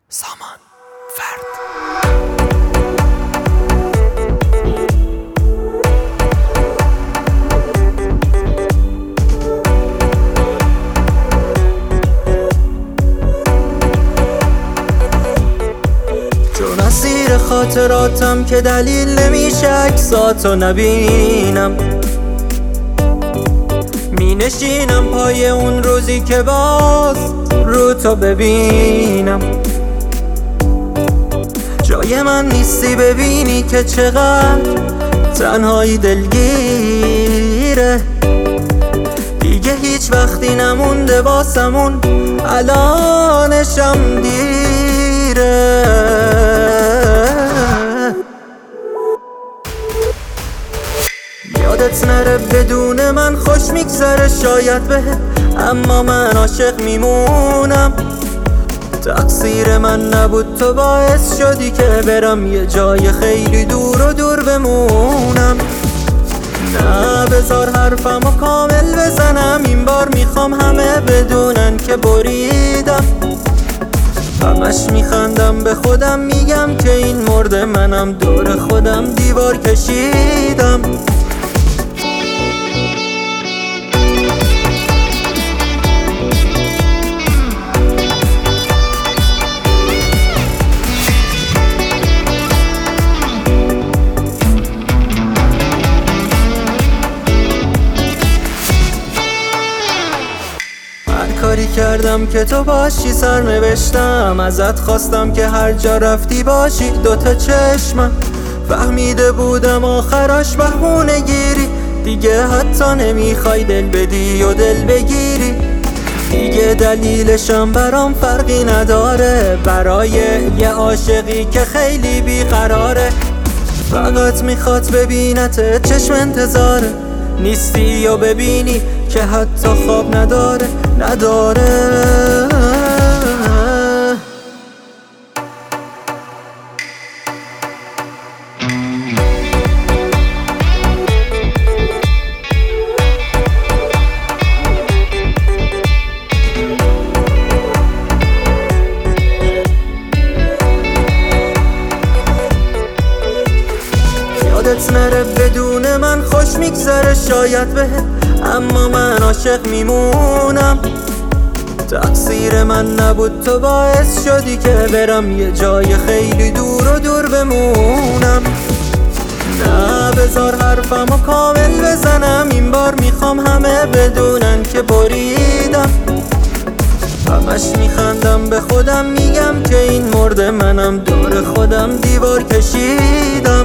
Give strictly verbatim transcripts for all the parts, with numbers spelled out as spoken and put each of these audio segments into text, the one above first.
سامان فرد. چون اسیر خاطراتم که دلیل نمیشه عکساتو نبینم، می نشینم پای اون روزی که باز رو تو ببینم. جای من نیستی ببینی که چقدر تنهایی دلگیره. دیگه هیچ وقتی نمونده واسمون، الانشم دیره. یادت نره بدون من خوش میگذره شاید بهت، اما من عاشق میمونم. تقصیر من نبود، تو باعث شدی که برم یه جای خیلی دور و دور بمونم. نه بذار حرفمو کامل بزنم، این بار میخوام همه بدونن که بریدم. همش میخندم به خودم، میگم که این مرده منم دور خودم دیوار کشیدم. کاری کردم که تو باشی، سر نوشتم ازت خواستم که هر جا رفتی باشی. دوتا چشمم فهمیده بودم آخرش بهونه گیری، دیگه حتی نمیخوای دل بدی و دل بگیری. دیگه دلیلشم برام فرقی نداره، برای یه عاشقی که خیلی بیقراره. فقط میخواد ببینت، چشم انتظاره، نیستی و ببینی که حتی خواب نداره نداره. یادت نره بدون من خوش میگذره شاید بهت، اما من عاشق میمونم. تقصیر من نبود، تو باعث شدی که برم یه جای خیلی دور و دور بمونم. نه بذار حرفمو کامل بزنم، این بار میخوام همه بدونن که بریدم. همش میخندم به خودم، میگم که این مرده منم دور خودم دیوار کشیدم.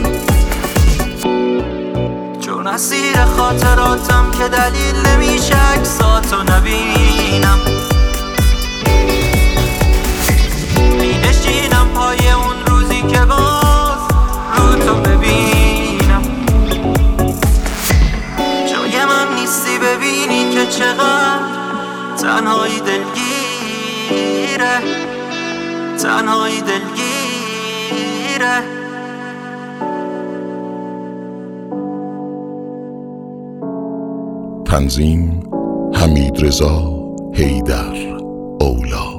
چون اسیر خاطراتم که دلیل نمیشه عکساتو نبینم، می نشینم پای اون روزی که باز رو تو ببینم. جای من نیستی ببینی که چقدر تنهایی دلگیره، تنهایی دلگیره. تنظیم حمیدرضا حیدر اولا.